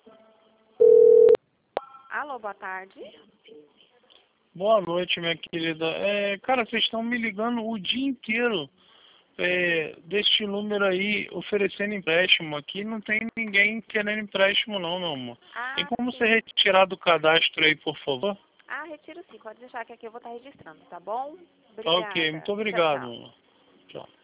Alô, boa tarde. Boa noite, minha querida. Cara, vocês estão me ligando o dia inteiro deste número aí oferecendo empréstimo. Aqui não tem ninguém querendo empréstimo não, meu amor. Tem como Sim. você retirar do cadastro aí, por favor? Retiro sim. Pode deixar que aqui eu vou estar registrando, tá bom? Tá ok, Obrigada. muito Tchau, obrigado, tchau. meu amor. Tchau.